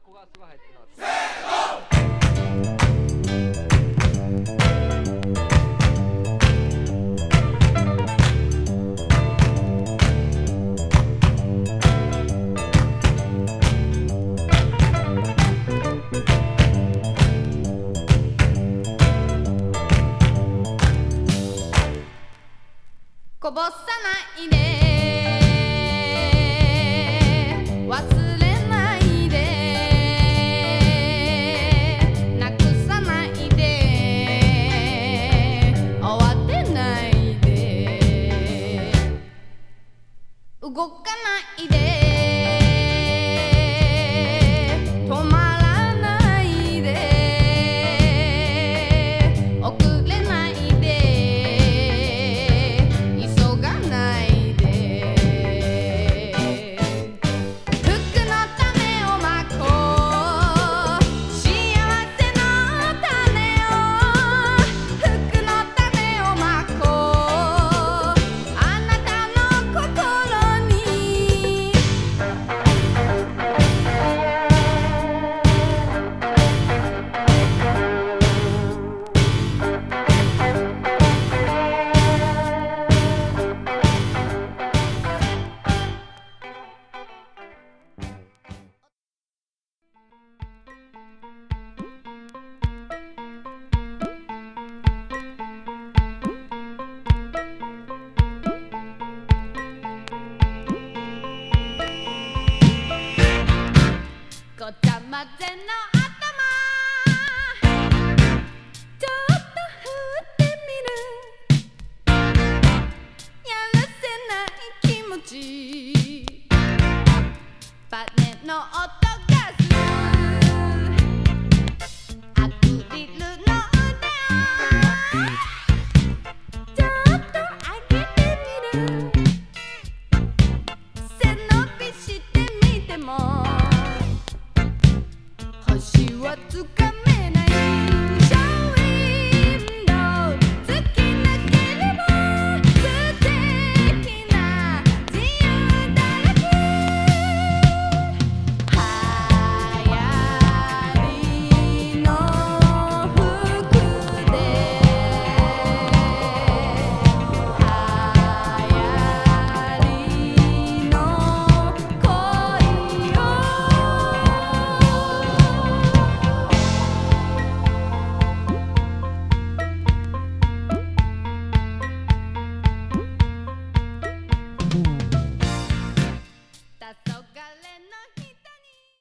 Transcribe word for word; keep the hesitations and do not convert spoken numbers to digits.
こがすごい入ってるの。 こぼさないで忘れないでなくさないで慌てないで動かないで止まらないで遅れないで急がないで服の種をまこう幸せの種を服の種をまこうあなたの心にごちゃ混ぜの頭ちょっと振ってみるやるせない気持ちバネの音がするアクリルの腕をちょっと上げてみる背伸びしてみても星はつか